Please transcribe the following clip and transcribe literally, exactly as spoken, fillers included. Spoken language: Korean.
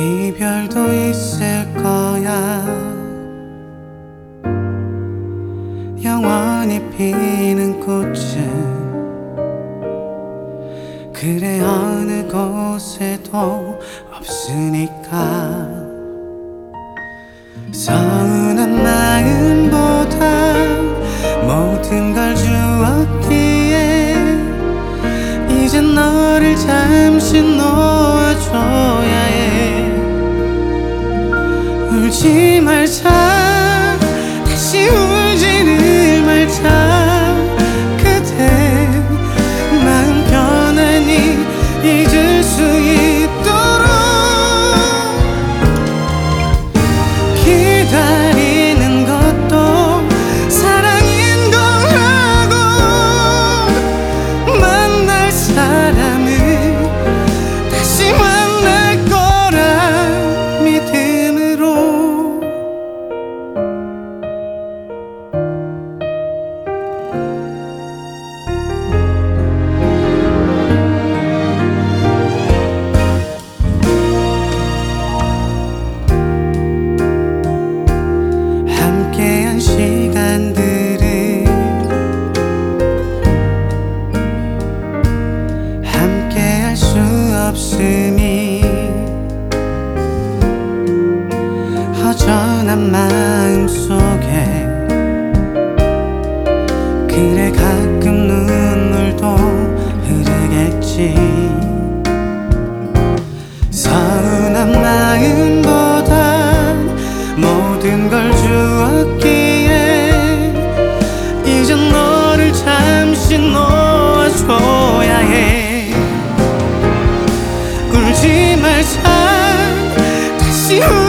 이별도 있을 거야. 영원히 피는 꽃은 그래 어느 곳에도 없으니까. 서운한 마음보다 모든 걸 주었기에 이젠 너를 잠시 놓아줘야 해. 울지 말자, 다시 울지는 말자. 그대 마음 편안히 잊을 수 있도록 기다리는 것도 사랑인 거라고. 만날 사람을 다시 만날 거라 믿음으로. 함께한 시간들을 함께할 수 없음이 허전한 마음속에 그래 가끔 눈물도 흐르겠지. 서운한 마음보다 모든 걸 주었기에 이젠 너를 잠시 놓아줘야 해. 울지 말자, 다시